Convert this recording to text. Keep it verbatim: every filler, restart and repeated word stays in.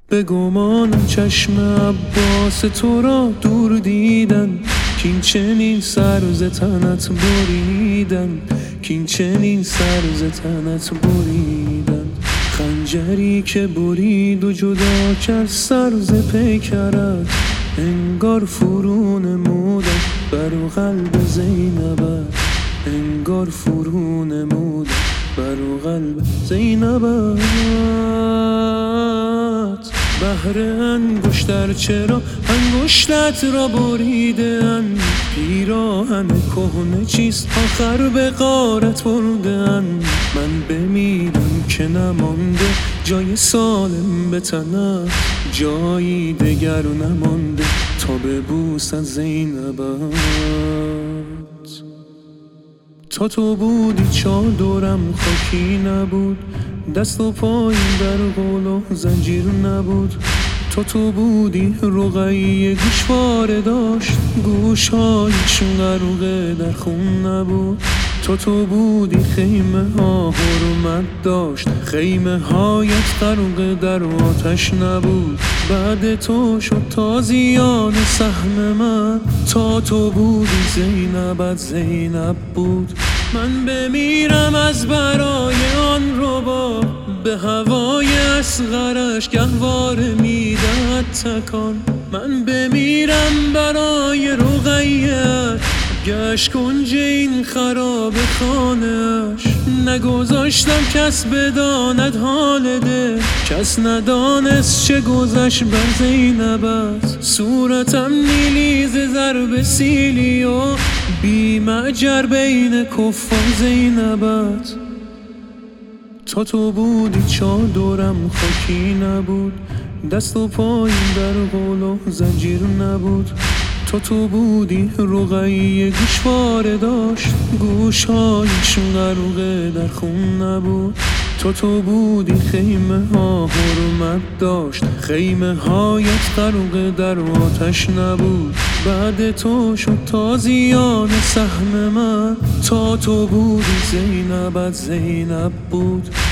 به گمان چشم عباس تو را دور دیدن، کین چنین سر ز تنت بریدن، کین چنین سر ز تنت بریدن. خنجری که برید و جدا کرد سر ز پیکرت، انگار فرو نمودن بر قلب زینبت، انگار فرو نمودن بر قلب زینبت. بهر انگشتر چرا انگشتت را بریدن، پیراهن کهنه چیست آخر به غارت بردن. من بمیرم که نمانده جای سالم به تنت، جایی دگر نمانده تا ببوسد زینبت. تا تو بودی چادرم خاکی نبود، دست و پایین در قول و زنجیر نبود. تا تو بودی رقیه گوشواره داشت، گوشهایش غرقه در خون نبود. تا تو بودی خیمه ها حرمت داشت، خیمه هایت غرقه در آتش نبود. بعد تو شد تازیان سهم من، تا تو بودی زینبت زینب بود. من بمیرم از برای آن ربا، به هوای اصغرش گهواره میدهد تکان. من بمیرم برای رقیت، گشت کنج این خراب خانه‌اش. نگذاشتم کس بداند حال ده، کس ندانست چه گذشت بر زینبت. صورتم نیلی ز ضرب سیلی و بی معجر بین کفار زینبت. تا تو بودی چادرم خاکی نبود، دست و پایین در قول و زنجیر نبود. تا تو بودی رقیه گوشواره داشت، گوشهایش غرقه در خون نبود. تا تو بودی خیمه ها حرمت داشت، خیمه هایت غرقه در آتش نبود. بعد تو شد تازیان سهم من، تا تو بودی زینبت زینب بود.